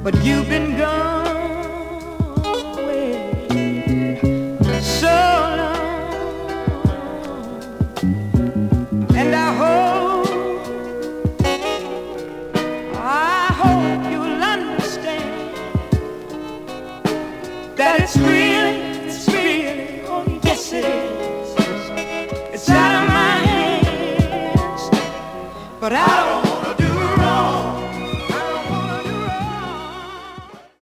but you've been gone away so long, and I hope you'll understand that it's really, oh yes it is. It's out of my hands, but I don't